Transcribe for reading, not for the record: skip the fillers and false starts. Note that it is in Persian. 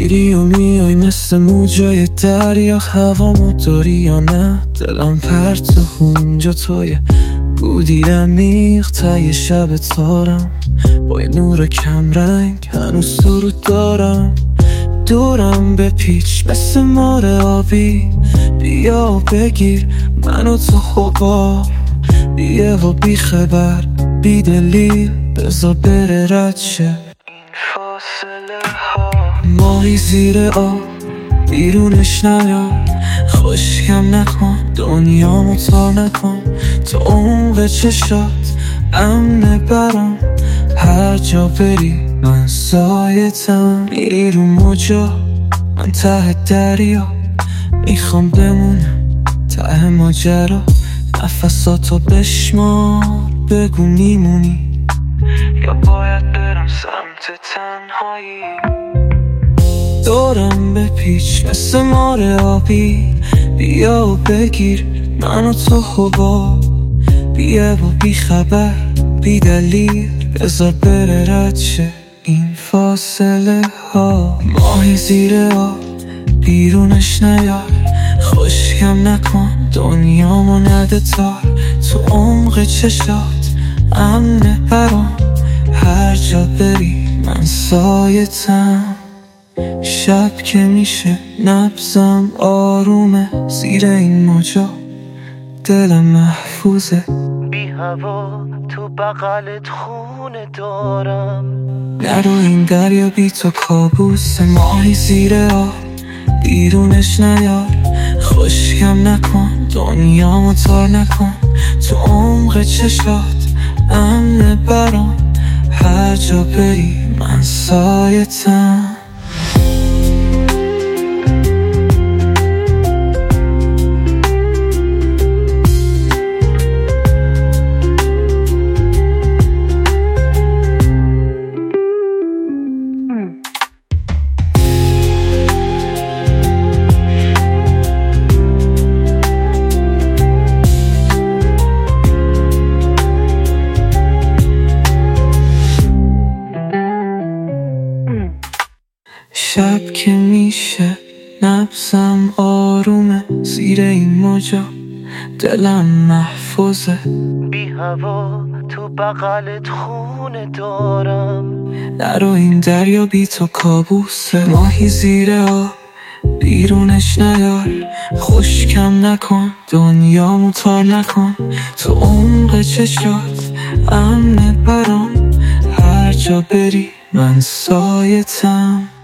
میری و میای مثل موجای دریا، هوامو داری یا نه دلم پرت و اونجا توی بودی عمیق تای شب تارم، با یه نور کم رنگ هنوز سرود دارم. دورم به پیچ مثل مار آبی، بیا و بگیر منو تو حباب، بیه و بی خبر بی دلیل بذار بره رد شه این فاصله ها. ماهی زیر آب بیرونش نیار، خشکم نکن دنیامو تار نکن، تو عمق چشات امنه برام، هر جا بری من سایتم. میری رو موجا من ته دریا، میخوام بمونم ته ماجرا، نفساتو بشمار بگو میمونی یا باید برم سمت تنهایی. دورم به پیچ مثل مار آبی، بیا و بگیر منو تو حباب، بیا و بی خبر بی دلیل بذار بره رد شه این فاصله ها. ماهی زیر آب بیرونش نیار، خشکم نکن دنیامو نده تار، تو عمق چشات امنه برام، هر جا بری من سایتم. شب که میشه نبضم آرومه، زیر این موجا دلم محفوظه، بی هوا تو بغلت خونه دارم. نرو این دریا بی تو کابوس، ماهی زیر آب بیرونش نیار، خشکم نکن دنیامو تار نکن، تو عمق چشات امنه برام، هر جا بری من سایتم. شب که میشه نبضم آرومه، زیر این موجا دلم محفوظه، بی هوا تو بغلت خونه دارم. نرو این دریا بی تو کابوسه، ماهی زیر آب بیرونش نیار، خشکم نکن دنیامو تار نکن، تو عمق چشات امنه برام، هر جا بری من سایتم.